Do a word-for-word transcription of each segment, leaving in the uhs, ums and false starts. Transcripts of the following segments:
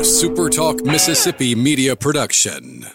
A Super Talk Mississippi media production.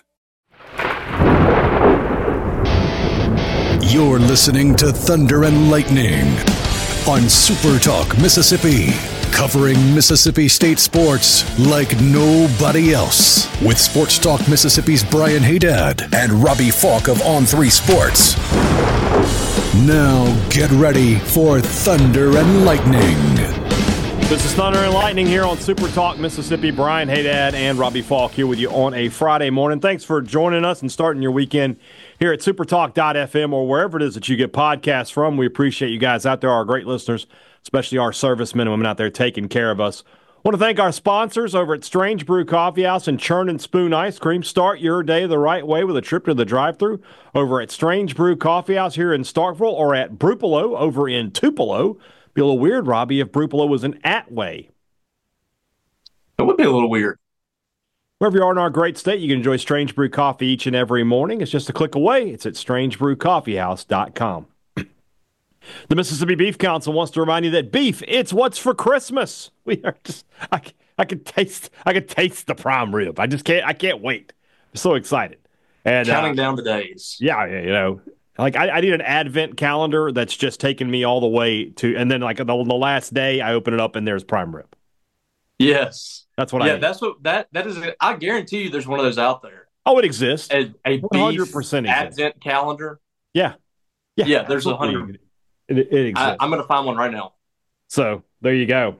You're listening to Thunder and Lightning on Super Talk Mississippi, covering Mississippi State sports like nobody else. With Sports Talk Mississippi's Brian Haydad and Robbie Falk of On three Sports. Now get ready for Thunder and Lightning. This is Thunder and Lightning here on Super Talk Mississippi. Brian Haydad and Robbie Falk here with you on a Friday morning. Thanks for joining us and starting your weekend here at supertalk dot f m or wherever it is that you get podcasts from. We appreciate you guys out there, our great listeners, especially our servicemen and women out there taking care of us. I want to thank our sponsors over at Strange Brew Coffee House and Churn and Spoon Ice Cream. Start your day the right way with a trip to the drive-thru over at Strange Brew Coffee House here in Starkville or at Brupolo over in Tupelo. Be a little weird, Robbie, if Brupolo was an Atway. It would be a little weird. Wherever you are in our great state, you can enjoy Strange Brew Coffee each and every morning. It's just a click away. It's at strange brew coffee house dot com. The Mississippi Beef Council wants to remind you that beef, it's what's for Christmas. We are just, I, I can taste, I can taste the prime rib. I just can't, I can't wait. I'm so excited. And counting uh, down the days. Yeah, you know. Like, I, I need an advent calendar that's just taken me all the way to, and then, like, the, the last day, I open it up and there's prime rib. Yes. That's what yeah, I need. that's what, that, that is, I guarantee you there's one of those out there. Oh, it exists. A, a one hundred percent beef exists. advent calendar. Yeah. Yeah, yeah there's a absolutely. hundred. It, it exists. I, I'm going to find one right now. So, there you go.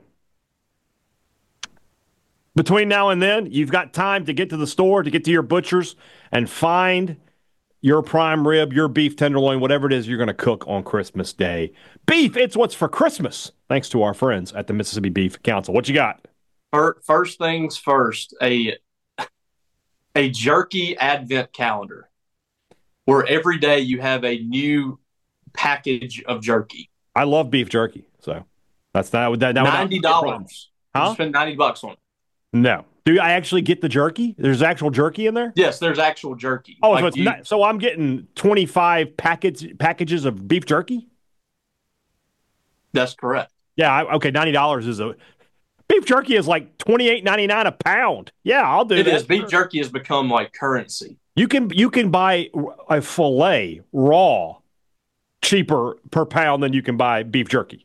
Between now and then, you've got time to get to the store, to get to your butchers, and find your prime rib, your beef tenderloin, whatever it is you're going to cook on Christmas Day. Beef, it's what's for Christmas, thanks to our friends at the Mississippi Beef Council. What you got? First things first, a, a jerky advent calendar where every day you have a new package of jerky. I love beef jerky, so that's that. that, that ninety dollars. Huh? You spend ninety bucks on it. No. Do I actually get the jerky? There's actual jerky in there? Yes, there's actual jerky. Oh, like so, it's you, not, so I'm getting twenty-five packets packages of beef jerky? That's correct. Yeah, I, okay, ninety dollars is a beef jerky is like twenty-eight ninety-nine a pound. Yeah, I'll do it that. It is. Beef jerky has become like currency. You can you can buy a filet raw cheaper per pound than you can buy beef jerky.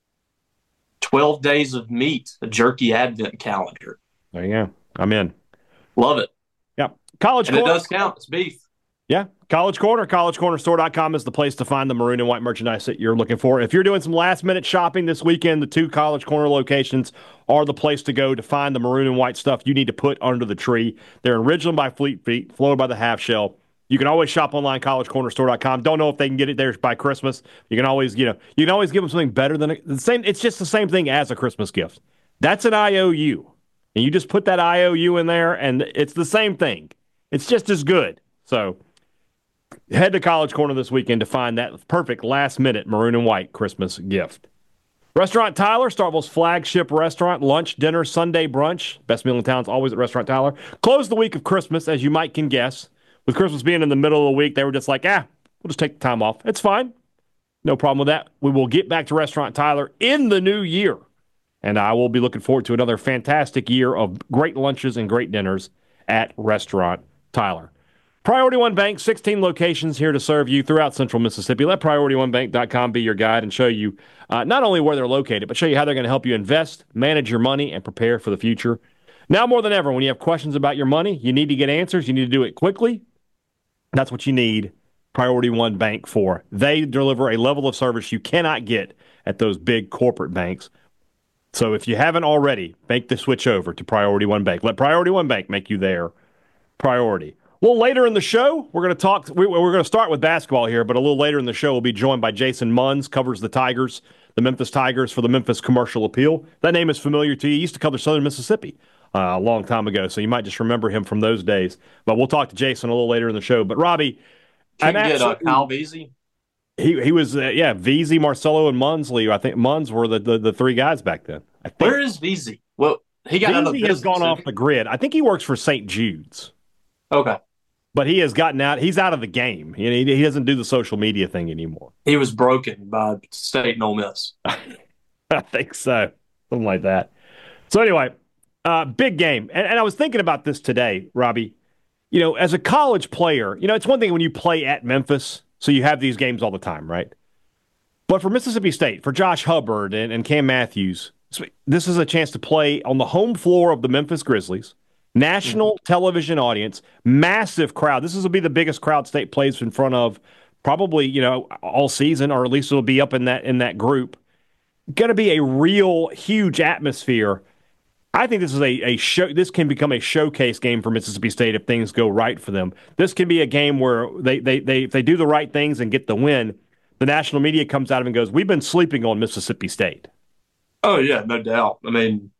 twelve days of meat, a jerky advent calendar. There you go. I'm in. Love it. Yeah. College and Corner. It does count. It's beef. Yeah. College Corner, college corner store dot com is the place to find the maroon and white merchandise that you're looking for. If you're doing some last-minute shopping this weekend, the two College Corner locations are the place to go to find the maroon and white stuff you need to put under the tree. They're in Ridgeland by Fleet Feet, Florida by the Half Shell. You can always shop online, college corner store dot com. Don't know if they can get it there by Christmas. You can always, you know, you can always give them something better than a, the same. It's just the same thing as a Christmas gift. That's an I O U. And you just put that I O U in there, and it's the same thing. It's just as good. So head to College Corner this weekend to find that perfect last-minute maroon and white Christmas gift. Restaurant Tyler, Starkville's flagship restaurant, lunch, dinner, Sunday brunch. Best meal in town is always at Restaurant Tyler. Closed the week of Christmas, as you might can guess. With Christmas being in the middle of the week, they were just like, ah, we'll just take the time off. It's fine. No problem with that. We will get back to Restaurant Tyler in the new year. And I will be looking forward to another fantastic year of great lunches and great dinners at Restaurant Tyler. Priority One Bank, sixteen locations here to serve you throughout central Mississippi. Let priority one bank dot com be your guide and show you uh, not only where they're located, but show you how they're going to help you invest, manage your money, and prepare for the future. Now more than ever, when you have questions about your money, you need to get answers. You need to do it quickly. That's what you need Priority One Bank for. They deliver a level of service you cannot get at those big corporate banks. So if you haven't already, make the switch over to Priority One Bank. Let Priority One Bank make you their priority. A little later in the show, we're going to talk. We're going to start with basketball here, but a little later in the show, we'll be joined by Jason Munns, covers the Tigers, the Memphis Tigers for the Memphis Commercial Appeal. That name is familiar to you. He used to cover Southern Mississippi uh, a long time ago, so you might just remember him from those days. But we'll talk to Jason a little later in the show. But Robbie, can you get uh, Kyle Veazey? He he was uh, yeah Veazey, Marcello, and Munsley. I think Munns were the, the, the three guys back then. I think. Where is Veazey? Well, he got out of Veazey has gone off the grid. I think he works for Saint Jude's. Okay, but he has gotten out. He's out of the game. He he doesn't do the social media thing anymore. He was broken by State and Ole Miss. I think so, something like that. So anyway, Uh, big game. And, and I was thinking about this today, Robbie. You know, as a college player, you know, it's one thing when you play at Memphis, so you have these games all the time, right? But for Mississippi State, for Josh Hubbard and, and Cam Matthews, this is a chance to play on the home floor of the Memphis Grizzlies, national mm-hmm. television audience, massive crowd. This will be the biggest crowd State plays in front of probably, you know, all season, or at least it'll be up in that in that group. Going to be a real huge atmosphere. I think this is a, a show. This can become a showcase game for Mississippi State if things go right for them. This can be a game where they they they if they do the right things and get the win, the national media comes out of it and goes, "We've been sleeping on Mississippi State." Oh yeah, no doubt. I mean,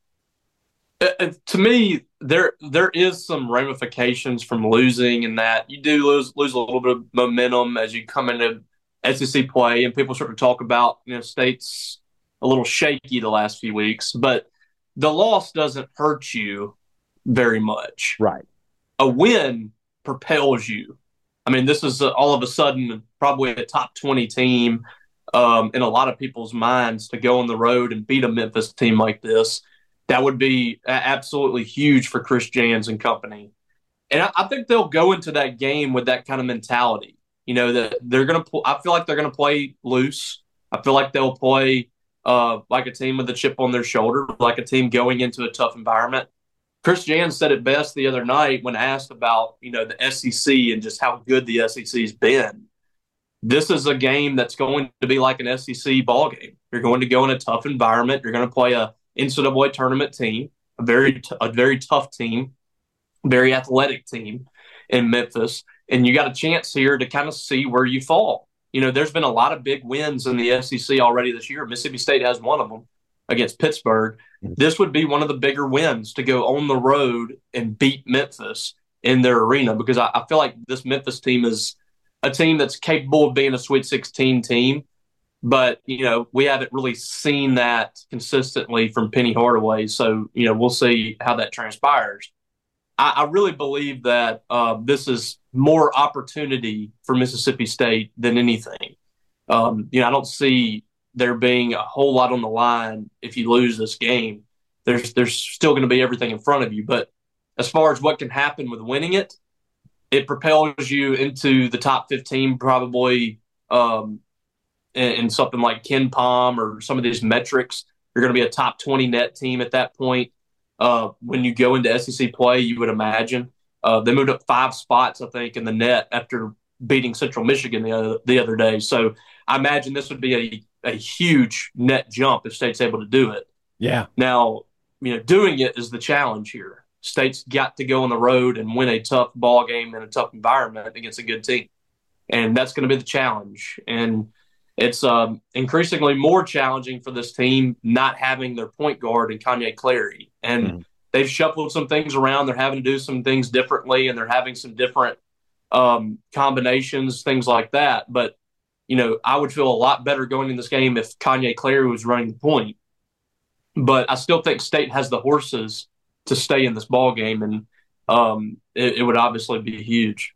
it, to me, there there is some ramifications from losing, in that you do lose lose a little bit of momentum as you come into S E C play, and people start to talk about, you know, State's a little shaky the last few weeks, but the loss doesn't hurt you very much. Right. A win propels you. I mean, this is uh, all of a sudden probably a top twenty team um, in a lot of people's minds, to go on the road and beat a Memphis team like this. That would be absolutely huge for Chris Jans and company. And I, I think they'll go into that game with that kind of mentality. You know, that they're going to, I feel like they're going to play loose. I feel like they'll play uh, like a team with a chip on their shoulder, like a team going into a tough environment. Chris Jans said it best the other night when asked about, you know, the S E C and just how good the S E C's been. This is a game that's going to be like an S E C ball game. You're going to go in a tough environment. You're going to play a N C double A tournament team, a very t- a very tough team, very athletic team in Memphis, and you got a chance here to kind of see where you fall. You know, there's been a lot of big wins in the S E C already this year. Mississippi State has one of them against Pittsburgh. This would be one of the bigger wins, to go on the road and beat Memphis in their arena, because I, I feel like this Memphis team is a team that's capable of being a Sweet sixteen team. But, you know, we haven't really seen that consistently from Penny Hardaway. So, you know, we'll see how that transpires. I, I really believe that uh, this is more opportunity for Mississippi State than anything. Um, you know, I don't see there being a whole lot on the line if you lose this game. There's there's still going to be everything in front of you. But as far as what can happen with winning it, it propels you into the top fifteen probably um, in, in something like Ken Palm or some of these metrics. You're going to be a top twenty net team at that point. Uh, when you go into S E C play, you would imagine. Uh, they moved up five spots, I think, in the net after beating Central Michigan the other, the other day. So I imagine this would be a, a huge net jump if State's able to do it. Yeah. Now, you know, doing it is the challenge here. State's got to go on the road and win a tough ball game in a tough environment against a good team. And that's going to be the challenge. And it's um, increasingly more challenging for this team not having their point guard in Kanye Clary. And mm-hmm. they've shuffled some things around. They're having to do some things differently, and they're having some different um, combinations, things like that. But, you know, I would feel a lot better going in this game if Kanye Clary was running the point. But I still think State has the horses to stay in this ball game, and um, it, it would obviously be huge.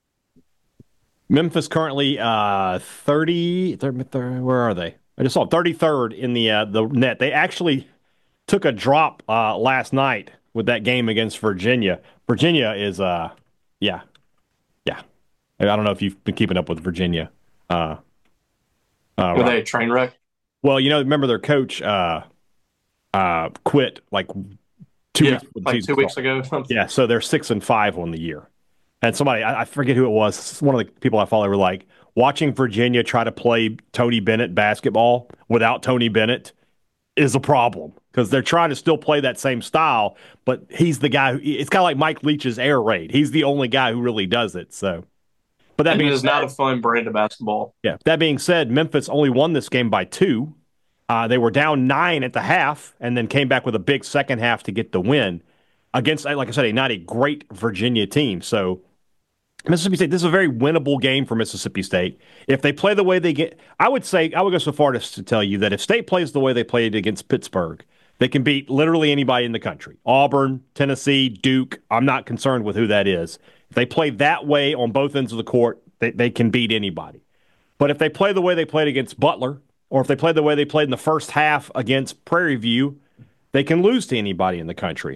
Memphis currently uh, thirty, thirty, thirty. Where are they? I just saw thirty-third in the uh, the net. They actually took a drop uh, last night with that game against Virginia. Virginia is, uh, yeah, yeah. I don't know if you've been keeping up with Virginia. Uh, uh, Were they a train wreck? Well, you know, remember their coach uh, uh, quit like two yeah, weeks like two weeks ago. Yeah, so they're six and five on the year. And somebody, I, I forget who it was, one of the people I follow were like, watching Virginia try to play Tony Bennett basketball without Tony Bennett is a problem, because they're trying to still play that same style, but he's the guy who, it's kind of like Mike Leach's air raid. He's the only guy who really does it. So, but that being, is not a fun brand of basketball. Yeah. That being said, Memphis only won this game by two. Uh, they were down nine at the half and then came back with a big second half to get the win against, like I said, a not a great Virginia team. So, Mississippi State, this is a very winnable game for Mississippi State. If they play the way they get, I would say, I would go so far as to tell you that if State plays the way they played against Pittsburgh, they can beat literally anybody in the country. Auburn, Tennessee, Duke, I'm not concerned with who that is. If they play that way on both ends of the court, they, they can beat anybody. But if they play the way they played against Butler, or if they play the way they played in the first half against Prairie View, they can lose to anybody in the country.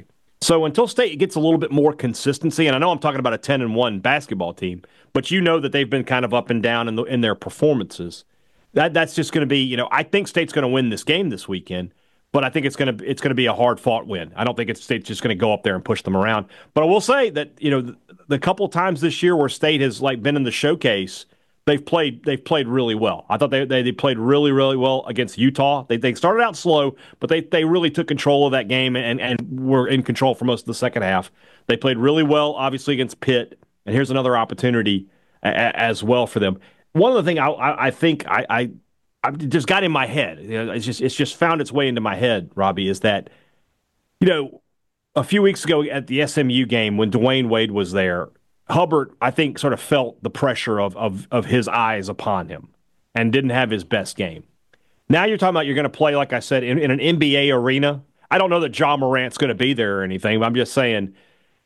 So until State gets a little bit more consistency, and I know I'm talking about a ten and one basketball team, but you know that they've been kind of up and down in, the, in their performances. That that's just going to be, you know, I think State's going to win this game this weekend, but I think it's going to it's going to be a hard fought win. I don't think it's State's just going to go up there and push them around. But I will say that, you know, the, the couple times this year where State has like been in the showcase, they've played they've played really well. I thought they they, they played really really well against Utah. They they started out slow, but they, they really took control of that game and and were in control for most of the second half. They played really well, obviously against Pitt, and here's another opportunity a, a, as well for them. One of the things I I, I think I, I I just got in my head, you know, it's just it's just found its way into my head, Robbie, is that, you know, a few weeks ago at the S M U game when Dwayne Wade was there, Hubbard, I think, sort of felt the pressure of, of of his eyes upon him and didn't have his best game. Now you're talking about you're going to play, like I said, in, in an N B A arena. I don't know that Ja Morant's going to be there or anything, but I'm just saying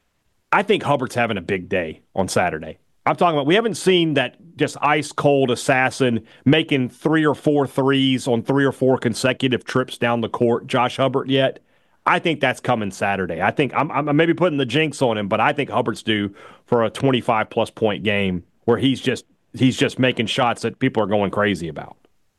I think Hubbard's having a big day on Saturday. I'm talking about we haven't seen that just ice-cold assassin making three or four threes on three or four consecutive trips down the court, Josh Hubbard, yet. I think that's coming Saturday. I think I'm, I'm maybe putting the jinx on him, but I think Hubbard's due for a twenty-five plus point game where he's just he's just making shots that people are going crazy about.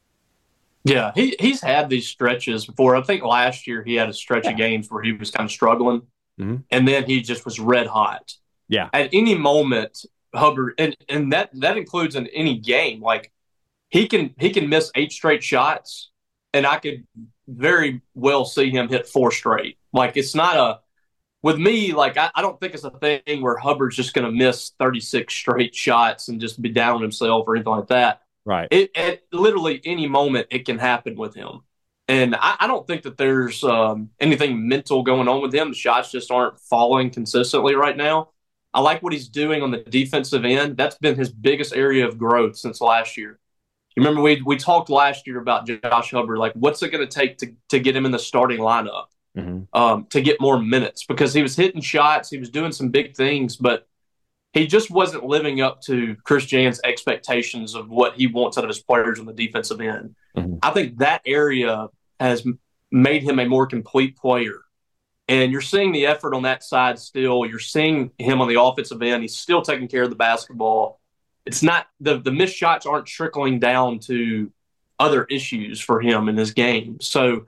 Yeah, he he's had these stretches before. I think last year he had a stretch yeah. of games where he was kind of struggling, mm-hmm. and then he just was red hot. Yeah, at any moment, Hubbard, and, and that that includes in any game. Like he can he can miss eight straight shots, and I could very well see him hit four straight. Like it's not a with me. Like I, I don't think it's a thing where Hubbard's just going to miss thirty-six straight shots and just be down on himself or anything like that. Right. It at literally any moment it can happen with him, and I, I don't think that there's um, anything mental going on with him. The shots just aren't falling consistently right now. I like what he's doing on the defensive end. That's been his biggest area of growth since last year. You remember we we talked last year about Josh Hubbard, like what's it going to take to to get him in the starting lineup, mm-hmm. um, to get more minutes, because he was hitting shots, he was doing some big things, but he just wasn't living up to Chris Jans' expectations of what he wants out of his players on the defensive end. Mm-hmm. I think that area has made him a more complete player. And you're seeing the effort on that side still. You're seeing him on the offensive end. He's still taking care of the basketball. It's not the, the missed shots aren't trickling down to other issues for him in his game. So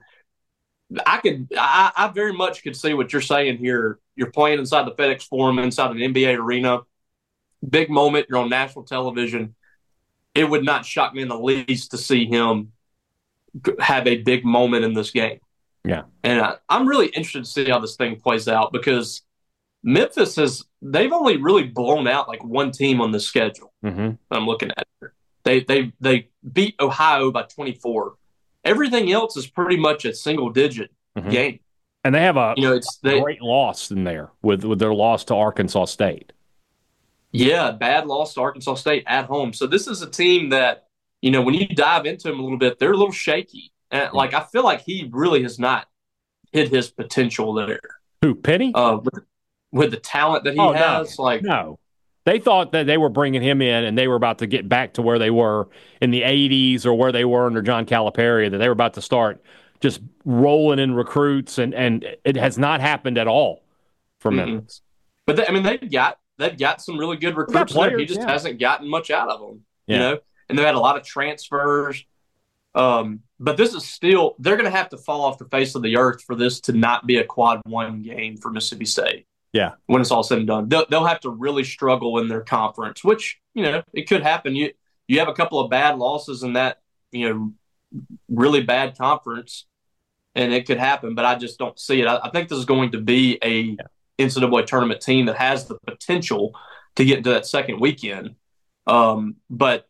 I could, I, I very much could see what you're saying here. You're playing inside the FedEx Forum, inside an N B A arena. Big moment. You're on national television. It would not shock me in the least to see him have a big moment in this game. Yeah. And I, I'm really interested to see how this thing plays out, because Memphis has, they've only really blown out like one team on the schedule. Mm-hmm. I'm looking at it. They, they, they beat Ohio by twenty-four. Everything else is pretty much a single digit mm-hmm. game. And they have a, you know, it's, a they, great loss in there with, with their loss to Arkansas State. Yeah, bad loss to Arkansas State at home. So this is a team that, you know, when you dive into them a little bit, they're a little shaky. And, like, I feel like he really has not hit his potential there. Who, Penny? Uh, with, with the talent that he oh, has. No. like No. They thought that they were bringing him in and they were about to get back to where they were in the eighties or where they were under John Calipari, that they were about to start just rolling in recruits, and, and it has not happened at all for mm-hmm. Memphis. But, they, I mean, they've got they've got some really good recruits players, there. He just yeah. hasn't gotten much out of them, yeah. you know? And they've had a lot of transfers. Um, but this is still, they're going to have to fall off the face of the earth for this to not be a quad one game for Mississippi State. Yeah. When it's all said and done, they'll, they'll have to really struggle in their conference, which, you know, it could happen. You, you have a couple of bad losses in that, you know, really bad conference, and it could happen, but I just don't see it. I, I think this is going to be a yeah. N C double A tournament team that has the potential to get into that second weekend. Um, but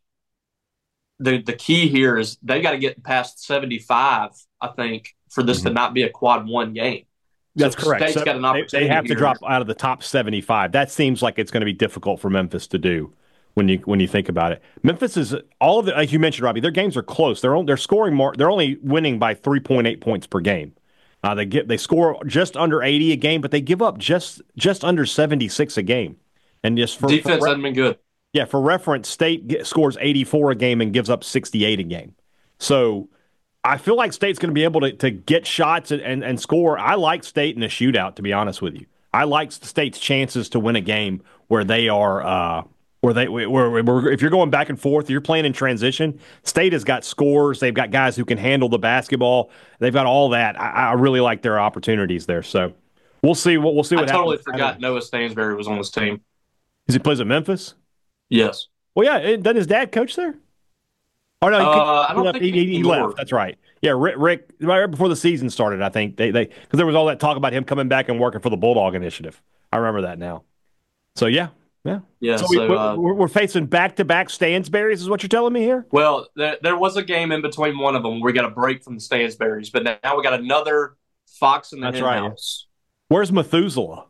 The the key here is they got to get past seventy-five, I think, for this mm-hmm. to not be a quad one game. That's so correct. State's So got an opportunity they, they have to here. drop out of the top seventy-five. That seems like it's going to be difficult for Memphis to do when you when you think about it. Memphis is all of the, like you mentioned, Robbie. Their games are close. They're they're scoring more. They're only winning by three point eight points per game. Uh, they get they score just under eighty a game, but they give up just just under seventy-six a game. And just for defense for, hasn't been good. Yeah, for reference, State get, scores eighty-four a game and gives up sixty-eight a game. So I feel like State's going to be able to, to get shots and, and, and score. I like State in a shootout, to be honest with you. I like the State's chances to win a game where they are uh, where they where, where if you're going back and forth, you're playing in transition. State has got scores. They've got guys who can handle the basketball. They've got all that. I, I really like their opportunities there. So we'll see what we'll see what I totally happens. forgot Noah Stansbury was on this team. Because he plays at Memphis. Yes. Well, yeah. Doesn't his dad coach there? Oh no, he, uh, I don't left. think he, he, he left. That's right. Yeah, Rick, Rick. Right before the season started, I think they they because there was all that talk about him coming back and working for the Bulldog Initiative. I remember that now. So yeah, yeah, yeah. So, so we, uh, we're, we're facing back to back Stansberries, is what you're telling me here? Well, there, there was a game in between one of them where we got a break from the Stansberries, but now we got another Fox in the That's hen right. house. Where's Methuselah?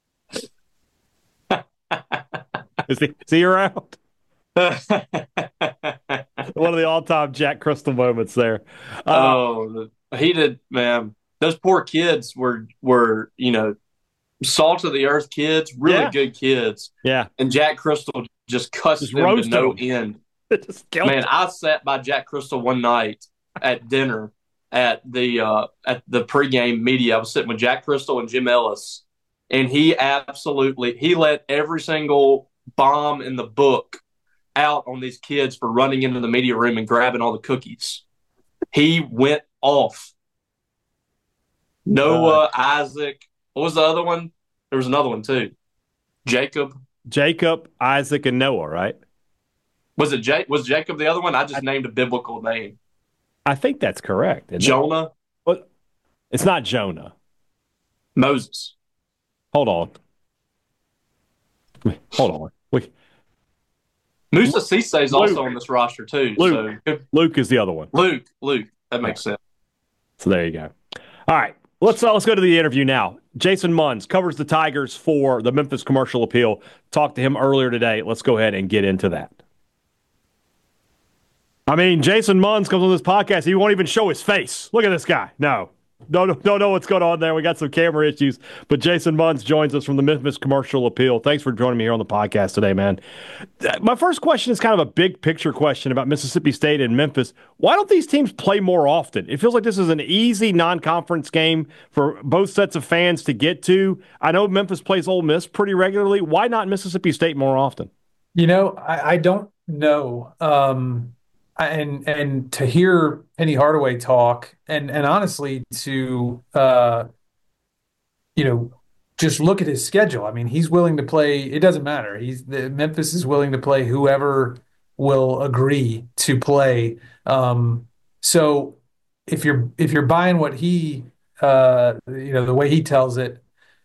is he is he around? One of the all-time Jack Crystal moments there. Uh, oh, he did, man. Those poor kids were were you know salt of the earth kids, really yeah. good kids. Yeah. And Jack Crystal just cussed just them to no them. end. just man, I sat by Jack Crystal one night at dinner at the uh, at the pregame media. I was sitting with Jack Crystal and Jim Ellis, and he absolutely he let every single bomb in the book out on these kids for running into the media room and grabbing all the cookies. He went off. Noah, uh, Isaac. What was the other one? There was another one too. Jacob. Jacob, Isaac, and Noah, right? Was it Jake? Was Jacob the other one? I just I, named a biblical name. I think that's correct. Jonah. Well, it's not Jonah. Moses. Hold on. Hold on. We. Musa Cisse is also on this roster too. Luke. So. Luke is the other one. Luke. Luke. That makes yeah. sense. So there you go. All right. Let's uh, let's go to the interview now. Jason Munz covers the Tigers for the Memphis Commercial Appeal. Talked to him earlier today. Let's go ahead and get into that. I mean, Jason Munz comes on this podcast. He won't even show his face. Look at this guy. No. Don't, don't know what's going on there. We got some camera issues. But Jason Munz joins us from the Memphis Commercial Appeal. Thanks for joining me here on the podcast today, man. My first question is kind of a big picture question about Mississippi State and Memphis. Why don't these teams play more often? It feels like this is an easy non-conference game for both sets of fans to get to. I know Memphis plays Ole Miss pretty regularly. Why not Mississippi State more often? You know, I, I don't know. Um And and to hear Penny Hardaway talk, and and honestly to uh, you know, just look at his schedule. I mean, he's willing to play. It doesn't matter. He's the Memphis is willing to play whoever will agree to play. Um, so if you're if you're buying what he uh, you know the way he tells it,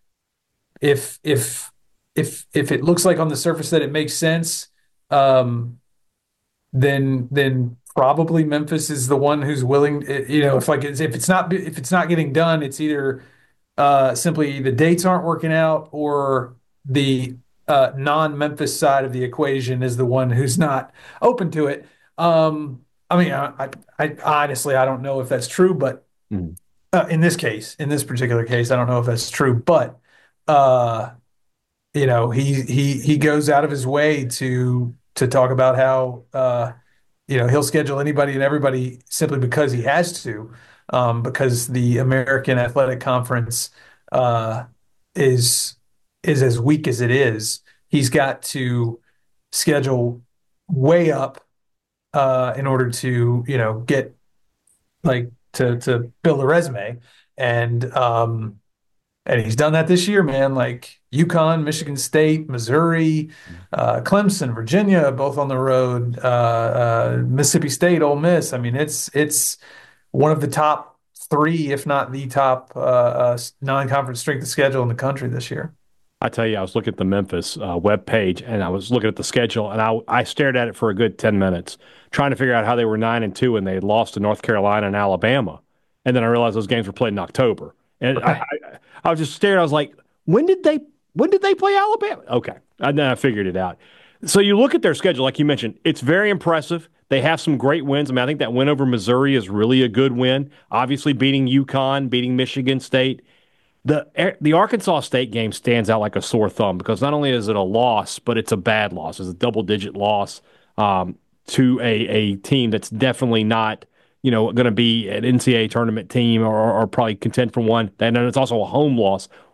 if if if if it looks like on the surface that it makes sense. Um, then then probably Memphis is the one who's willing. You know, if like it's, if it's not if it's not getting done, it's either uh, simply the dates aren't working out, or the uh, non-Memphis side of the equation is the one who's not open to it. Um, I mean, I, I, I honestly I don't know if that's true, but mm. uh, in this case, in this particular case, I don't know if that's true. But uh, you know, he he he goes out of his way to. to talk about how, uh, you know, he'll schedule anybody and everybody simply because he has to, um, because the American Athletic Conference uh, is is as weak as it is. He's got to schedule way up uh, in order to, you know, get like to to build a resume, and um, and he's done that this year, man. Like UConn, Michigan State, Missouri, uh, Clemson, Virginia, both on the road. Uh, uh, Mississippi State, Ole Miss. I mean, it's it's one of the top three, if not the top uh, uh, non-conference strength of schedule in the country this year. I tell you, I was looking at the Memphis uh, webpage, and I was looking at the schedule, and I I stared at it for a good ten minutes, trying to figure out how they were nine and two, and they had lost to North Carolina and Alabama, and then I realized those games were played in October, and I, I I was just staring. I was like, when did they when did they play Alabama? Okay, and then I figured it out. So you look at their schedule, like you mentioned, it's very impressive. They have some great wins. I mean, I think that win over Missouri is really a good win. Obviously, beating UConn, beating Michigan State. The the Arkansas State game stands out like a sore thumb because not only is it a loss, but it's a bad loss. It's a double-digit loss um, to a, a team that's definitely not, you know, going to be an N C double A tournament team or, or probably contend for one. And then it's also a home loss.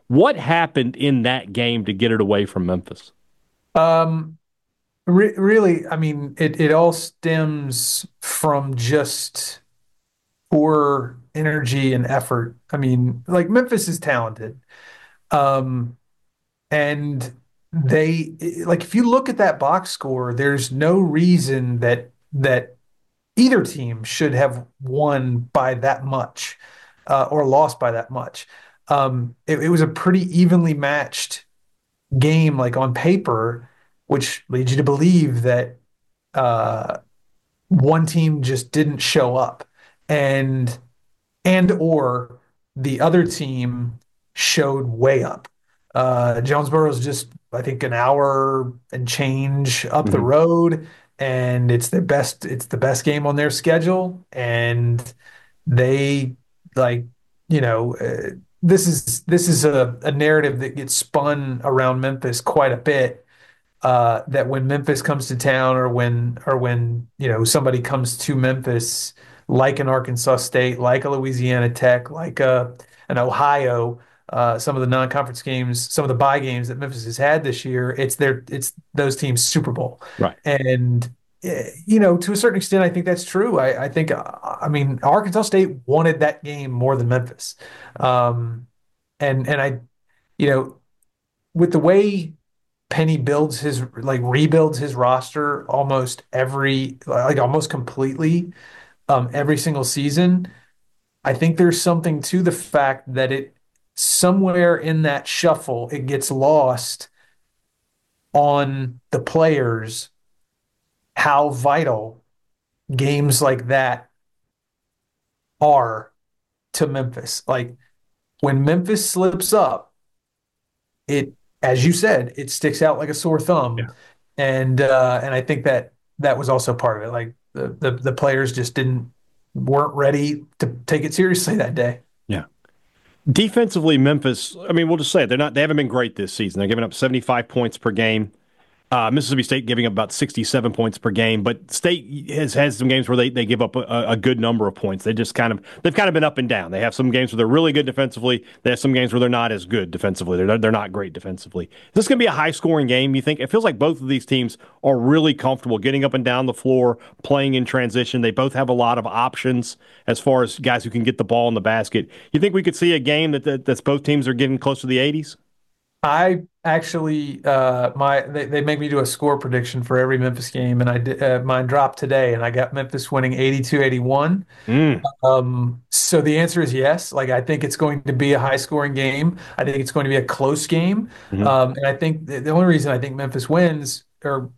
What happened in that game to get it away from Memphis? Um, re really, I mean, it, it all stems from just poor energy and effort. I mean, like Memphis is talented. Um, and they like if you look at that box score, there's no reason that that either team should have won by that much uh, or lost by that much. Um, it, it was a pretty evenly matched game, like on paper, which leads you to believe that uh, one team just didn't show up, and and or the other team showed way up. Uh, Jonesboro's just, I think, an hour and change up the Mm-hmm. road, and it's the best. It's the best game on their schedule, and they like, you know, uh, this is this is a, a narrative that gets spun around Memphis quite a bit. Uh, that when Memphis comes to town, or when or when you know somebody comes to Memphis, like an Arkansas State, like a Louisiana Tech, like a an Ohio, uh, some of the non-conference games, some of the bye games that Memphis has had this year, it's their it's those teams' Super Bowl. Right. And eh, you know, to a certain extent, I think that's true. I, I think, uh, I mean, Arkansas State wanted that game more than Memphis, um, and and I, you know, with the way Penny builds his like rebuilds his roster almost every like almost completely um every single season. I think there's something to the fact that it somewhere in that shuffle it gets lost on the players how vital games like that are to Memphis. Like when Memphis slips up, it, as you said, it sticks out like a sore thumb. Yeah. And uh, and I think that that was also part of it. Like the, the the players just didn't weren't ready to take it seriously that day. Yeah. Defensively, Memphis, I mean, we'll just say it, they're not they haven't been great this season. They're giving up seventy-five points per game. Uh, Mississippi State giving up about sixty-seven points per game, but State has has some games where they, they give up a, a good number of points. They just kind of they've kind of been up and down. They have some games where they're really good defensively. They have some games where they're not as good defensively. They're they're not great defensively. Is this going to be a high scoring game? You think? It feels like both of these teams are really comfortable getting up and down the floor, playing in transition. They both have a lot of options as far as guys who can get the ball in the basket. You think we could see a game that, that that's both teams are getting close to the eighties? I actually, uh, my they, they make me do a score prediction for every Memphis game, and I did uh, mine dropped today, and I got Memphis winning eighty-two eighty-one. Mm. Um, so the answer is yes. Like I think it's going to be a high scoring game. I think it's going to be a close game. Mm-hmm. Um, and I think the, the only reason I think Memphis wins, or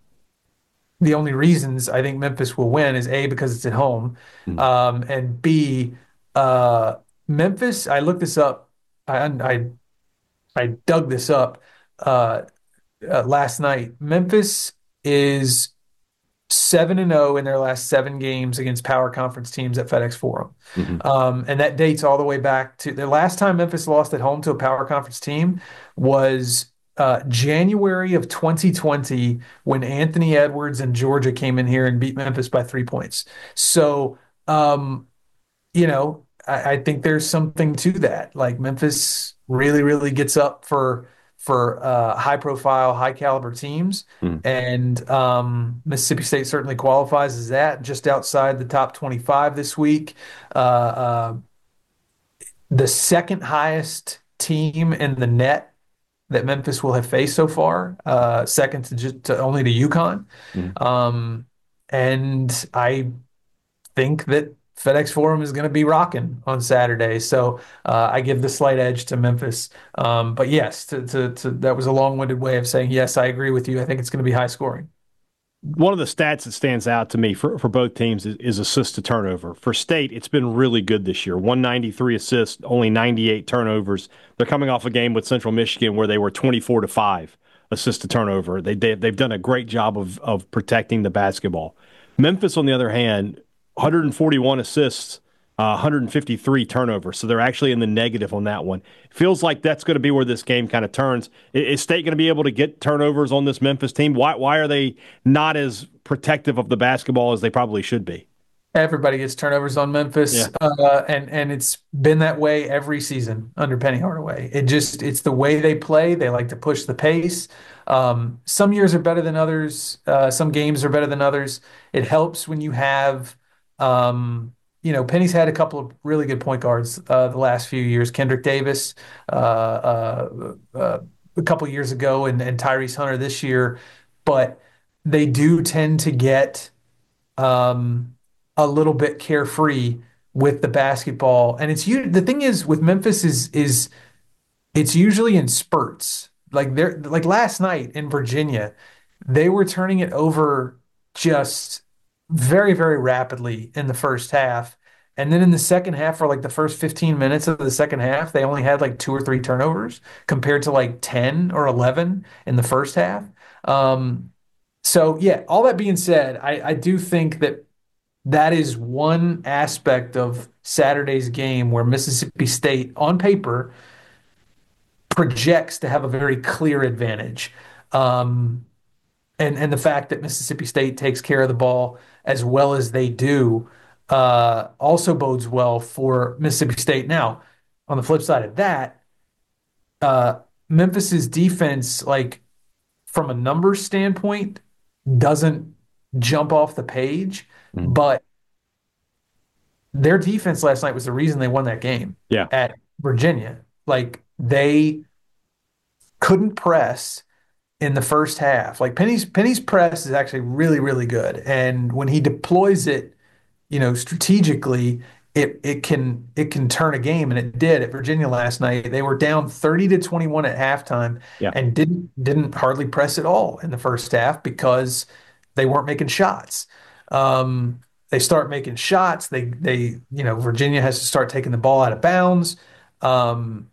the only reasons I think Memphis will win, is A, because it's at home, Mm-hmm. um, and B, uh, Memphis. I looked this up. I I I dug this up uh, uh, last night. Memphis is seven and zero in their last seven games against power conference teams at FedEx Forum, Mm-hmm. um, and that dates all the way back to the last time Memphis lost at home to a power conference team was uh, January of twenty twenty when Anthony Edwards and Georgia came in here and beat Memphis by three points. So, um, you know, I, I think there's something to that. Like Memphis really, really gets up for for uh, high profile, high caliber teams, Mm. and um, Mississippi State certainly qualifies as that, just outside the top twenty-five this week. Uh, uh, the second highest team in the net that Memphis will have faced so far, uh, second to just to only to UConn, Mm. um, and I think that FedEx Forum is going to be rocking on Saturday. So uh, I give the slight edge to Memphis. Um, but yes, to, to, to, that was a long-winded way of saying, yes, I agree with you. I think it's going to be high scoring. One of the stats that stands out to me for, for both teams is, is assist to turnover. For State, it's been really good this year. one ninety-three assists, only ninety-eight turnovers. They're coming off a game with Central Michigan where they were twenty-four to five assist to turnover. They, they, they've done a great job of, of protecting the basketball. Memphis, on the other hand, one forty-one assists, uh, one fifty-three turnovers. So they're actually in the negative on that one. Feels like that's going to be where this game kind of turns. Is State going to be able to get turnovers on this Memphis team? Why why are they not as protective of the basketball as they probably should be? Everybody gets turnovers on Memphis, Yeah. uh, and and it's been that way every season under Penny Hardaway. It just it's the way they play. They like to push the pace. Um, some years are better than others. Uh, some games are better than others. It helps when you have, um, you know, Penny's had a couple of really good point guards uh, the last few years. Kendrick Davis uh, uh, uh, a couple years ago, and, and Tyrese Hunter this year, but they do tend to get. Um, a little bit carefree with the basketball. And it's you the thing is with Memphis is is it's usually in spurts. Like they're like last night in Virginia, they were turning it over just very, very rapidly in the first half. And then in the second half, for like the first fifteen minutes of the second half, they only had like two or three turnovers compared to like ten or eleven in the first half. Um, so yeah, all that being said, I, I do think that that is one aspect of Saturday's game where Mississippi State, on paper, projects to have a very clear advantage. Um, and and the fact that Mississippi State takes care of the ball as well as they do uh, also bodes well for Mississippi State. Now, on the flip side of that, uh, Memphis's defense, like from a numbers standpoint, doesn't jump off the page, Mhm. but their defense last night was the reason they won that game Yeah. at Virginia. Like they couldn't press in the first half. Like Penny's Penny's press is actually really, really good. And when he deploys it, you know, strategically, it it can it can turn a game, and it did at Virginia last night. They were down thirty to twenty-one at halftime Yeah. and didn't didn't hardly press at all in the first half because they weren't making shots. Um, they start making shots. They they you know Virginia has to start taking the ball out of bounds. Um,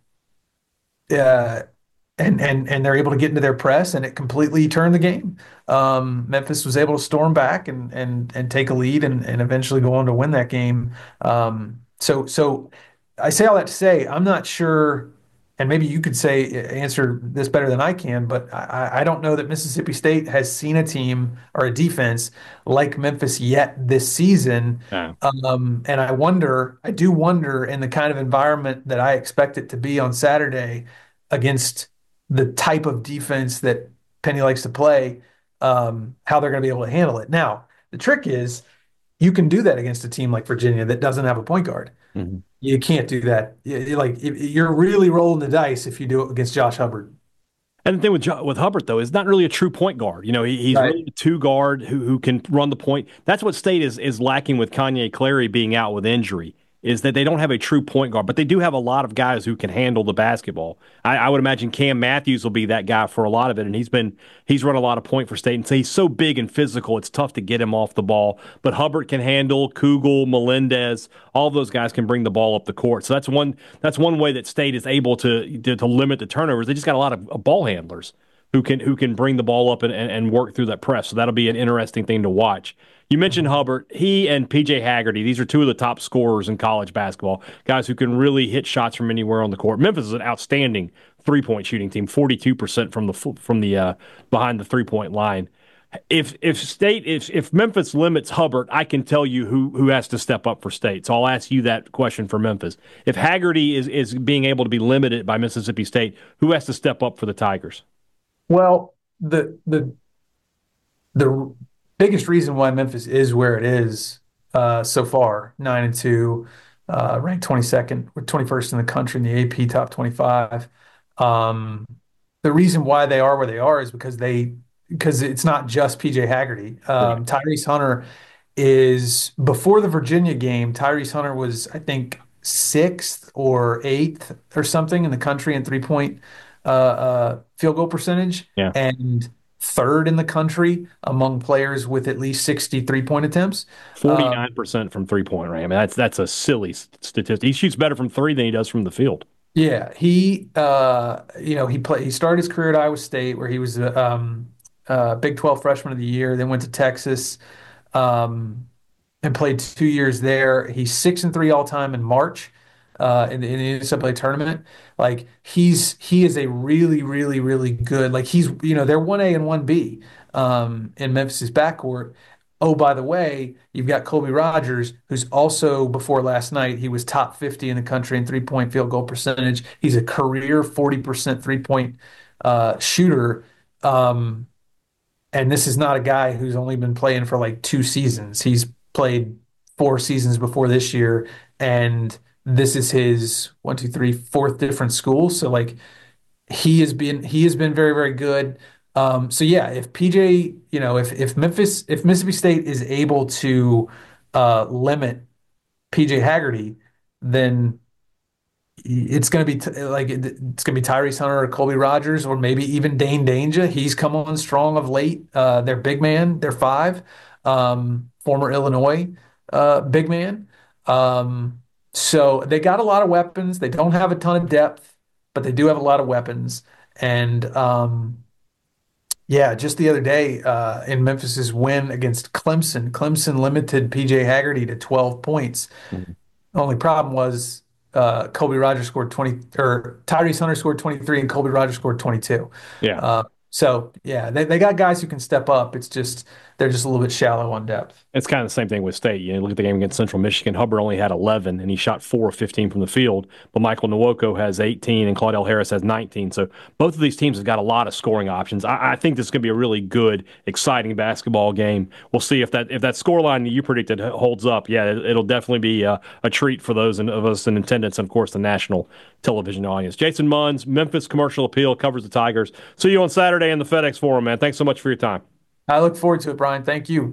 uh, and and and they're able to get into their press, and it completely turned the game. Um, Memphis was able to storm back and and and take a lead, and and eventually go on to win that game. Um, so so I say all that to say I'm not sure, and maybe you could say answer this better than I can, but I, I don't know that Mississippi State has seen a team or a defense like Memphis yet this season. Yeah. Um, and I wonder, I do wonder in the kind of environment that I expect it to be on Saturday against the type of defense that Penny likes to play, um, how they're going to be able to handle it. Now, the trick is you can do that against a team like Virginia that doesn't have a point guard. Mhm. You can't do that. You- Like you're really rolling the dice if you do it against Josh Hubbard. And the thing with Jo- with Hubbard though is not really a true point guard. You know, he, he's Right. really a two guard who who can run the point. That's what State is is lacking with Kanye Clary being out with injury. Is that they don't have a true point guard, but they do have a lot of guys who can handle the basketball. I, I would imagine Cam Matthews will be that guy for a lot of it, and he's been he's run a lot of point for State. And so he's so big and physical, it's tough to get him off the ball. But Hubbard can handle Kugel, Melendez, all those guys can bring the ball up the court. So that's one that's one way that State is able to to, to limit the turnovers. They just got a lot of uh, ball handlers who can who can bring the ball up and, and, and work through that press. So that'll be an interesting thing to watch. You mentioned Hubbard. He and P J Haggerty, these are two of the top scorers in college basketball, guys who can really hit shots from anywhere on the court. Memphis is an outstanding three-point shooting team, forty-two percent from the from the uh, behind the three-point line. If if State if if Memphis limits Hubbard, I can tell you who who has to step up for State. So I'll ask you that question for Memphis. If Haggerty is is being able to be limited by Mississippi State, who has to step up for the Tigers? Well, the the the biggest reason why Memphis is where it is uh, so far, nine and two, uh, ranked twenty-second or twenty-first in the country in the A P top twenty-five. Um, the reason why they are where they are is because they because it's not just P J Haggerty. Um, Tyrese Hunter is before the Virginia game. Tyrese Hunter was, I think, sixth or eighth or something in the country in three point uh, uh, field goal percentage, Yeah. and third in the country among players with at least sixty three-point attempts. forty-nine percent from three-point range. I mean, that's that's a silly statistic. He shoots better from three than he does from the field. Yeah, he uh, you know, he played he started his career at Iowa State where he was a um, uh, Big twelve freshman of the year, then went to Texas um, and played two years there. He's six and three all time in March uh, in, the, in the N C double A tournament. Like he's he is a really really really good, like he's you know they're one A and one B um, in Memphis's backcourt. Oh, by the way, you've got Colby Rogers, who's also, before last night, he was top fifty in the country in three-point field goal percentage. He's a career forty percent three-point uh, shooter. Um, and this is not a guy who's only been playing for like two seasons. He's played four seasons before this year, and this is his one, two, three, fourth different school. So like he has been he has been very, very good. Um, so yeah, if P J, you know, if if Memphis, if Mississippi State is able to uh, limit P J Haggerty, then it's going to be t- like it's going to be Tyrese Hunter or Colby Rogers or maybe even Dane Danger. He's come on strong of late. Uh, their big man, their five, um, former Illinois uh, big man. Um, so they got a lot of weapons. They don't have a ton of depth, but they do have a lot of weapons. And um, yeah, just the other day uh, in Memphis's win against Clemson, Clemson limited P J Haggerty to twelve points. Mhm. The only problem was uh, Colby Rogers scored twenty, or Tyrese Hunter scored twenty-three and Colby Rogers scored twenty-two. Yeah. Uh, so, yeah, they, they got guys who can step up. It's just they're just a little bit shallow on depth. It's kind of the same thing with State. You know, look at the game against Central Michigan. Hubbard only had eleven, and he shot four of fifteen from the field. But Michael Nwoko has eighteen, and Claudel Harris has nineteen. So both of these teams have got a lot of scoring options. I, I think this is going to be a really good, exciting basketball game. We'll see if that if that scoreline that you predicted holds up. Yeah, it, it'll definitely be a, a treat for those in, of us in attendance, and, of course, the national television audience. Jason Munz, Memphis Commercial Appeal, covers the Tigers. See you on Saturday in the FedEx Forum, man. Thanks so much for your time. I look forward to it, Brian. Thank you.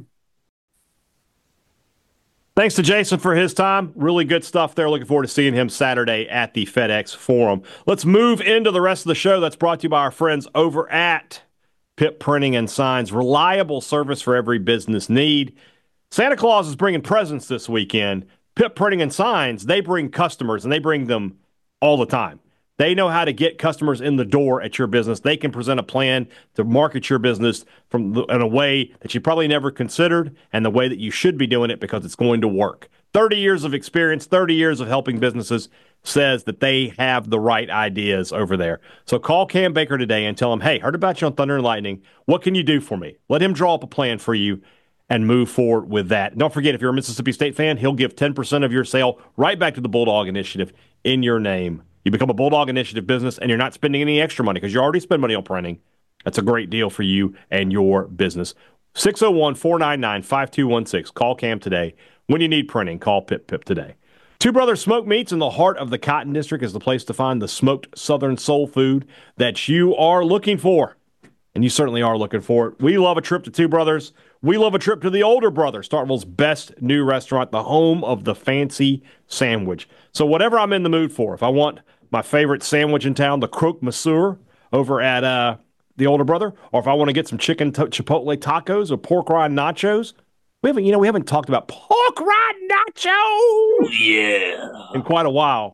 Thanks to Jason for his time. Really good stuff there. Looking forward to seeing him Saturday at the FedEx Forum. Let's move into the rest of the show. That's brought to you by our friends over at Pip Printing and Signs. Reliable service for every business need. Santa Claus is bringing presents this weekend. Pip Printing and Signs, they bring customers, and they bring them all the time. They know how to get customers in the door at your business. They can present a plan to market your business from the, in a way that you probably never considered, and the way that you should be doing it because it's going to work. thirty years of experience, thirty years of helping businesses says that they have the right ideas over there. So call Cam Baker today and tell him, hey, heard about you on Thunder and Lightning. What can you do for me? Let him draw up a plan for you and move forward with that. Don't forget, if you're a Mississippi State fan, he'll give ten percent of your sale right back to the Bulldog Initiative in your name. You become a Bulldog Initiative business, and you're not spending any extra money because you already spend money on printing. That's a great deal for you and your business. six oh one, four nine nine, five two one six. Call Cam today. When you need printing, call Pip Pip today. Two Brothers Smoked Meats in the heart of the Cotton District is the place to find the smoked Southern soul food that you are looking for. And you certainly are looking for it. We love a trip to Two Brothers. We love a trip to the Older Brother, Starkville's best new restaurant, the home of the fancy sandwich. So whatever I'm in the mood for, if I want my favorite sandwich in town, the croque monsieur over at uh, the Older Brother, or if I want to get some chicken to- chipotle tacos or pork rind nachos, we haven't, you know, we haven't talked about pork rind nachos Yeah. in quite a while.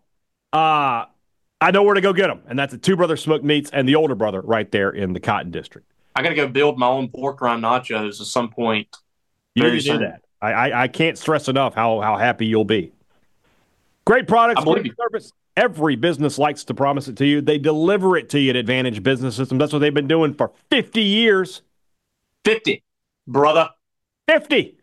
Uh, I know where to go get them, and that's at Two Brothers Smoked Meats and the Older Brother right there in the Cotton District. I got to go build my own pork rind nachos at some point. You Very need to do soon. that. I, I, I can't stress enough how, how happy you'll be. Great products, I believe great you. service. Every business likes to promise it to you. They deliver it to you at Advantage Business Systems. That's what they've been doing for fifty years. fifty, brother. fifty.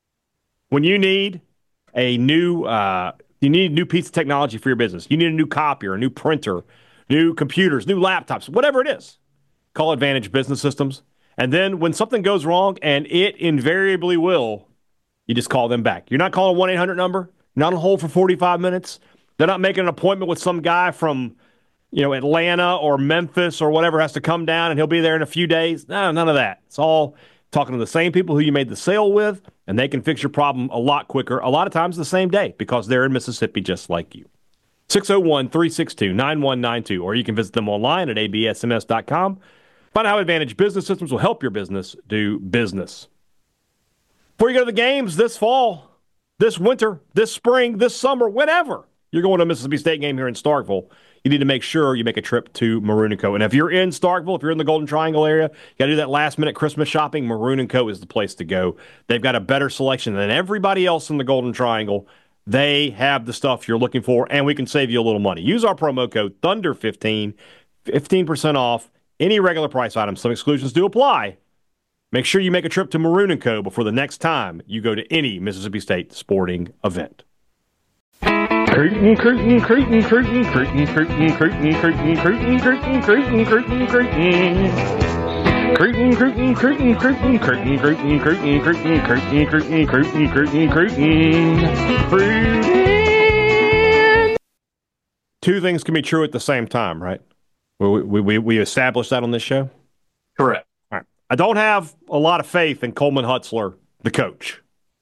When you need a new, uh, you need a new piece of technology for your business. You need a new copier, a new printer, new computers, new laptops, whatever it is. Call Advantage Business Systems. And then when something goes wrong, and it invariably will, you just call them back. You're not calling a one eight hundred number. You're not on hold for forty-five minutes. They're not making an appointment with some guy from, you know, Atlanta or Memphis or whatever has to come down and he'll be there in a few days. No, none of that. It's all talking to the same people who you made the sale with, and they can fix your problem a lot quicker, a lot of times the same day, because they're in Mississippi just like you. six oh one, three six two, nine one nine two, or you can visit them online at a b s m s dot com. Find out how Advantage Business Systems will help your business do business. Before you go to the games this fall, this winter, this spring, this summer, whenever you're going to a Mississippi State game here in Starkville, you need to make sure you make a trip to Maroon and Co. And if you're in Starkville, if you're in the Golden Triangle area, you got to do that last-minute Christmas shopping, Maroon and Co. is the place to go. They've got a better selection than everybody else in the Golden Triangle. They have the stuff you're looking for, and we can save you a little money. Use our promo code Thunder fifteen, fifteen percent off any regular price items. Some exclusions do apply. Make sure you make a trip to Maroon and Co. before the next time you go to any Mississippi State sporting event. Creighton, Creighton, Creighton, Creighton, Creighton, Creighton, Creighton, Creighton, Creighton, Creighton, Creighton, Creighton, Creighton. Creighton, Creighton, Creighton, Creighton, Creighton, Creighton, Creighton, Creighton, Creighton, Creighton, Creighton, Creighton, Creighton, Creighton. Two things can be true at the same time, right? We we we established that on this show? Correct. All right. I don't have a lot of faith in Coleman Hutzler, the coach.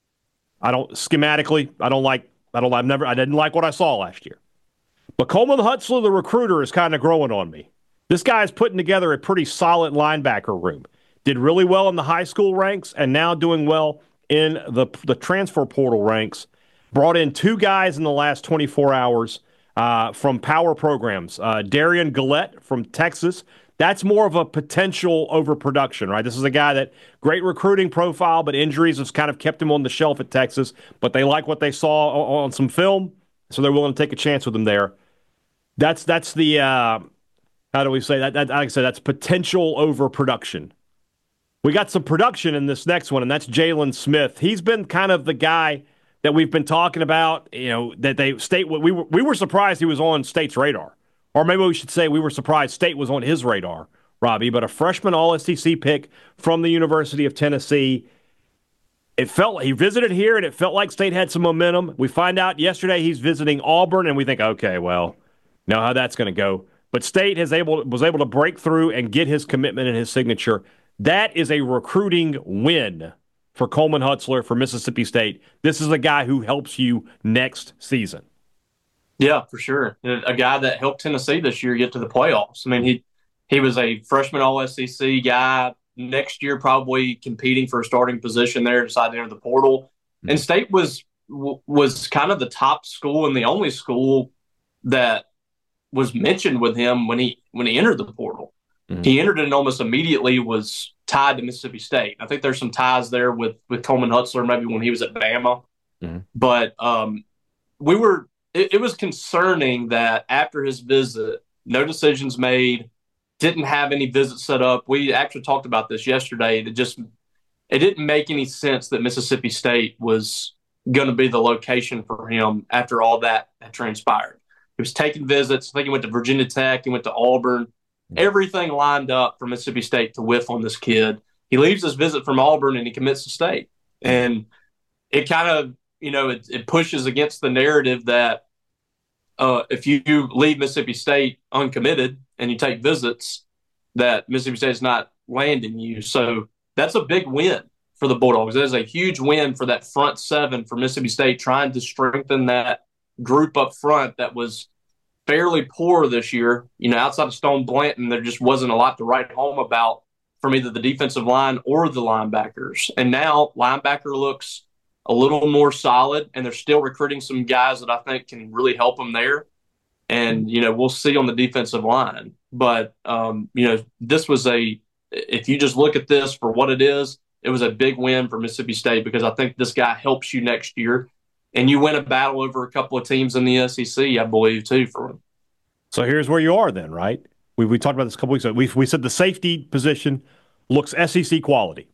I don't schematically, I don't like I don't I've never I didn't like what I saw last year. But Coleman Hutzler, the recruiter, is kind of growing on me. This guy is putting together a pretty solid linebacker room. Did really well in the high school ranks and now doing well in the the transfer portal ranks. Brought in two guys in the last twenty-four hours uh, from power programs. Uh, Darian Gillette from Texas. That's more of a potential overproduction, right? This is a guy that great recruiting profile, but injuries have kind of kept him on the shelf at Texas. But they like what they saw on some film, so they're willing to take a chance with him there. That's that's the uh, how do we say that? that? Like I said, that's potential overproduction. We got some production in this next one, and that's Jalen Smith. He's been kind of the guy that we've been talking about. You know, that they state we were we were surprised he was on State's radar. Or maybe we should say we were surprised State was on his radar, Robbie, but a freshman All-S E C pick from the University of Tennessee. It felt he visited here, and it felt like State had some momentum. We find out yesterday he's visiting Auburn, and we think, okay, well, know how that's going to go. But State has able was able to break through and get his commitment and his signature. That is a recruiting win for Coleman Hutzler for Mississippi State. This is a guy who helps you next season. Yeah, for sure. A guy that helped Tennessee this year get to the playoffs. I mean, he he was a freshman All-S E C guy. Next year, probably competing for a starting position there, decided to enter the portal. Mm-hmm. And State was was kind of the top school and the only school that was mentioned with him when he when he entered the portal. Mm-hmm. He entered it and almost immediately was tied to Mississippi State. I think there's some ties there with with Coleman Hutzler, maybe when he was at Bama. Mm-hmm. But um, we were. It, it was concerning that after his visit, no decisions made, didn't have any visits set up. We actually talked about this yesterday. It just it didn't make any sense that Mississippi State was going to be the location for him after all that had transpired. He was taking visits. I think he went to Virginia Tech. He went to Auburn. Everything lined up for Mississippi State to whiff on this kid. He leaves his visit from Auburn and he commits to State. And it kind of, you know, it, it pushes against the narrative that uh, if you leave Mississippi State uncommitted and you take visits, that Mississippi State is not landing you. So that's a big win for the Bulldogs. That is a huge win for that front seven for Mississippi State, trying to strengthen that group up front that was fairly poor this year. You know, outside of Stone Blanton, there just wasn't a lot to write home about from either the defensive line or the linebackers. And now linebacker looks a little more solid, and they're still recruiting some guys that I think can really help them there. And, you know, we'll see on the defensive line. But, um, you know, this was a – if you just look at this for what it is, it was a big win for Mississippi State because I think this guy helps you next year. And you win a battle over a couple of teams in the S E C, I believe, too, for him. So here's where you are then, right? We we talked about this a couple weeks ago. We, we said the safety position looks S E C quality.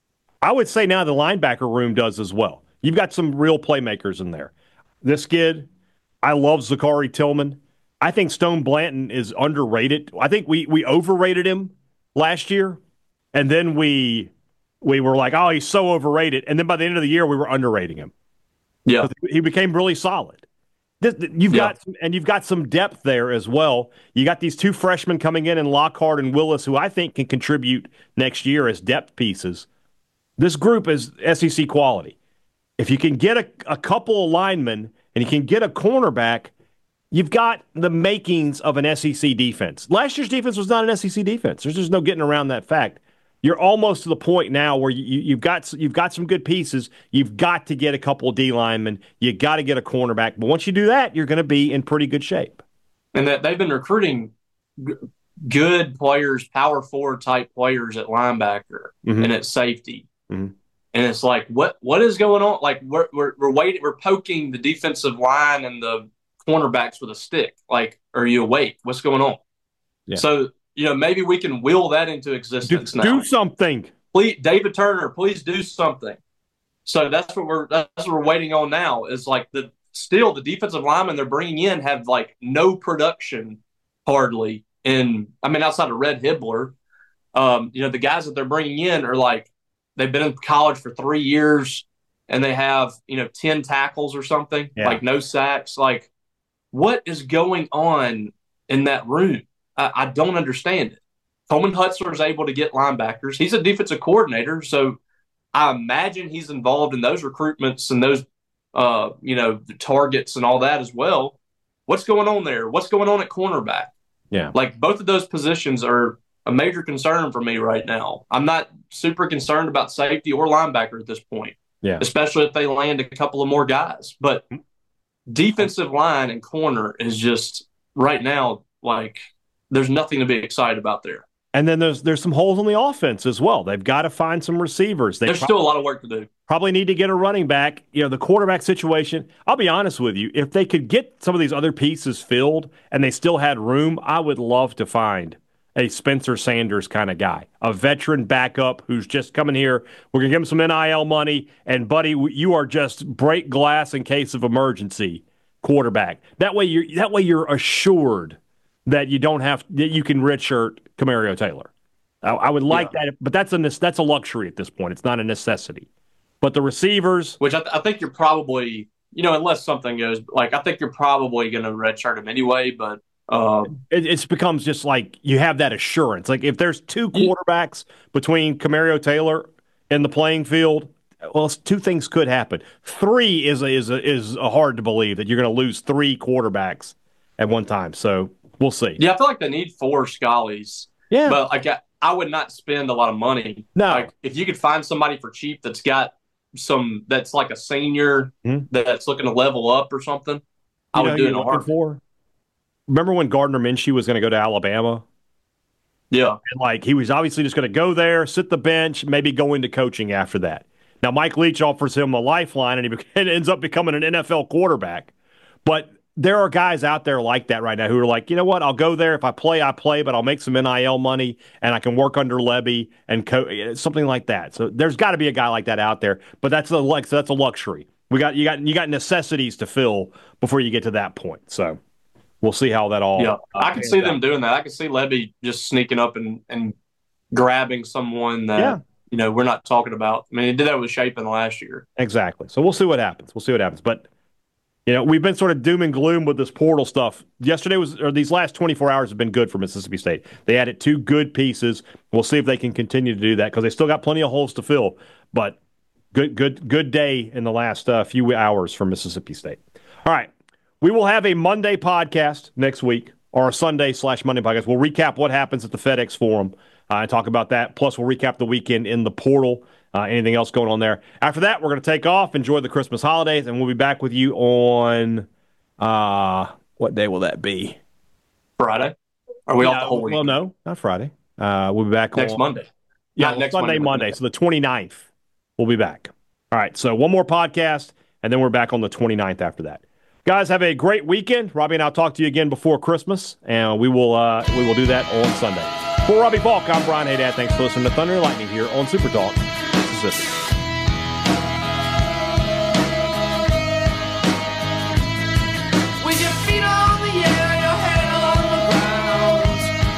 I would say now the linebacker room does as well. You've got some real playmakers in there. This kid, I love Zachary Tillman. I think Stone Blanton is underrated. I think we we overrated him last year, and then we we were like, oh, he's so overrated. And then by the end of the year, we were underrating him. Yeah, he became really solid. This, you've yeah. got some, and you've got some depth there as well. You got these two freshmen coming in, in Lockhart and Willis, who I think can contribute next year as depth pieces. This group is S E C quality. If you can get a, a couple of linemen and you can get a cornerback, you've got the makings of an S E C defense. Last year's defense was not an S E C defense. There's just no getting around that fact. You're almost to the point now where you, you've got you've got some good pieces. You've got to get a couple of D linemen. You got to get a cornerback. But once you do that, you're going to be in pretty good shape. And that they've been recruiting g- good players, power forward type players at linebacker mm-hmm. and at safety. Mm-hmm. And it's like, what what is going on? Like we're we're we're waiting, we're poking the defensive line and the cornerbacks with a stick. Like, are you awake? What's going on? Yeah. So. You know, maybe we can will that into existence do, now. Do something. please, David Turner, please do something. So that's what we're that's what we're waiting on now. Is like the still the defensive linemen they're bringing in have like no production hardly. In I mean, outside of Red Hibbler, um, you know, the guys that they're bringing in are like they've been in college for three years and they have you know ten tackles or something, yeah. like no sacks. Like, what is going on in that room? I, I don't understand it. Coleman Hutzler is able to get linebackers. He's a defensive coordinator, so I imagine he's involved in those recruitments and those, uh, you know, the targets and all that as well. What's going on there? What's going on at cornerback? Yeah. Like, both of those positions are a major concern for me right now. I'm not super concerned about safety or linebacker at this point, yeah. especially if they land a couple of more guys. But defensive line and corner is just right now, like, there's nothing to be excited about there. And then there's there's some holes on the offense as well. They've got to find some receivers. They there's pro- still a lot of work to do. Probably need to get a running back. You know, the quarterback situation, I'll be honest with you, if they could get some of these other pieces filled and they still had room, I would love to find a Spencer Sanders kind of guy, a veteran backup who's just coming here. We're going to give him some N I L money, and, buddy, you are just break glass in case of emergency quarterback. That way you're, that way you're assured that you don't have that you can redshirt Camario Taylor. I, I would like yeah. that, but that's a that's a luxury at this point. It's not a necessity. But the receivers, which I, th- I think you're probably, you know, unless something goes like, I think you're probably going to redshirt him anyway. But uh, it it's becomes just like you have that assurance. Like if there's two quarterbacks between Camario Taylor and the playing field, well, two things could happen. Three is a, is a, is a hard to believe that you're going to lose three quarterbacks at one time. So. We'll see. Yeah, I feel like they need four Scullies. Yeah. But like I, I would not spend a lot of money. No. Like if you could find somebody for cheap that's got some that's like a senior mm-hmm. that's looking to level up or something, you I would do it in a heartbeat. For? Remember when Gardner Minshew was going to go to Alabama? Yeah. And like he was obviously just going to go there, sit the bench, maybe go into coaching after that. Now Mike Leach offers him a lifeline and he be- ends up becoming an N F L quarterback. But there are guys out there like that right now who are like, you know what, I'll go there. If I play, I play, but I'll make some N I L money and I can work under Levy and co- something like that. So there's got to be a guy like that out there, but that's a like so that's a luxury. We got you got you got necessities to fill before you get to that point. So we'll see how that all. Yeah, uh, I can see out. them doing that. I can see Levy just sneaking up and, and grabbing someone that yeah. you know we're not talking about. I mean, he did that with Shapen last year. Exactly. So we'll see what happens. We'll see what happens, but. You know, we've been sort of doom and gloom with this portal stuff. Yesterday was, or these last twenty-four hours have been good for Mississippi State. They added two good pieces. We'll see if they can continue to do that because they still got plenty of holes to fill. But good, good, good day in the last uh, few hours for Mississippi State. All right, we will have a Monday podcast next week, or a Sunday slash Monday podcast. We'll recap what happens at the FedEx Forum uh, and talk about that. Plus, we'll recap the weekend in the portal. Uh, anything else going on there? After that, we're going to take off, enjoy the Christmas holidays, and we'll be back with you on uh, what day will that be? Friday? Are we yeah, off the whole week? Well, no, not Friday. Uh, we'll be back next on, Monday. Yeah, not well, next Sunday, Monday, Monday. Monday. So the twenty-ninth, we'll be back. All right, so one more podcast, and then we're back on the twenty-ninth after that. Guys, have a great weekend. Robbie and I'll talk to you again before Christmas, and we will uh, we will do that on Sunday. For Robbie Falk, I'm Brian Haydad. Thanks for listening to Thunder and Lightning here on Super Talk Mississippi. With your feet on the air, your head on the ground.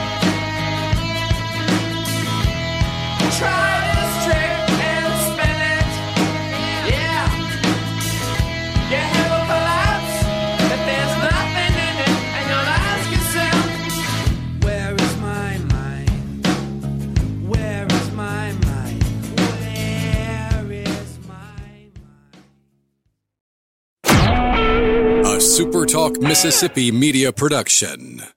Try this trick and spin it. Yeah. Your head will collapse if there's nothing in it, and you'll ask yourself, where is my mind? Where is my mind? Where is my mind? A Super Talk Mississippi media production.